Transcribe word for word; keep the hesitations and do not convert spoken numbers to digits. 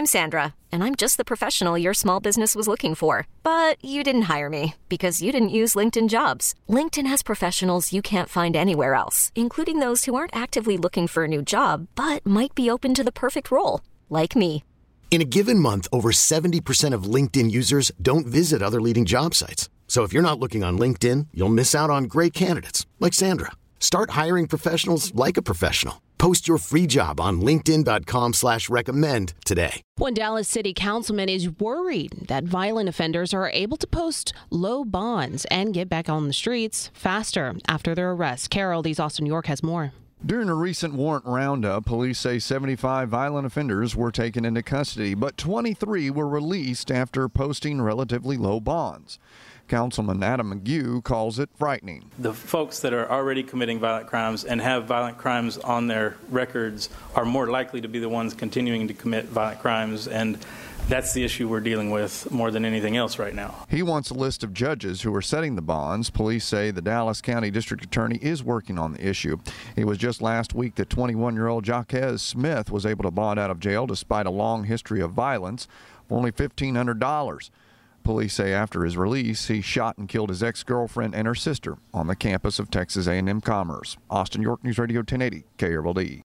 I'm Sandra, and I'm just the professional your small business was looking for. But you didn't hire me because you didn't use LinkedIn Jobs. LinkedIn has professionals you can't find anywhere else, including those who aren't actively looking for a new job, but might be open to the perfect role, like me. In a given month, over seventy percent of LinkedIn users don't visit other leading job sites. So if you're not looking on LinkedIn, you'll miss out on great candidates like Sandra. Start hiring professionals like a professional. Post your free job on linkedin.com slash recommend today. One Dallas City councilman is worried that violent offenders are able to post low bonds and get back on the streets faster after their arrest. Carol, East Austin, New York, has more. During a recent warrant roundup, police say seventy-five violent offenders were taken into custody, but twenty-three were released after posting relatively low bonds. Councilman Adam McGue calls it frightening. The folks that are already committing violent crimes and have violent crimes on their records are more likely to be the ones continuing to commit violent crimes, and that's the issue we're dealing with more than anything else right now. He wants a list of judges who are setting the bonds. Police say the Dallas County District Attorney is working on the issue. It was just last week that twenty-one-year-old Jaquez Smith was able to bond out of jail despite a long history of violence for only fifteen hundred dollars. Police say after his release, he shot and killed his ex-girlfriend and her sister on the campus of Texas A and M Commerce. Austin, York News Radio ten eighty, K R L D.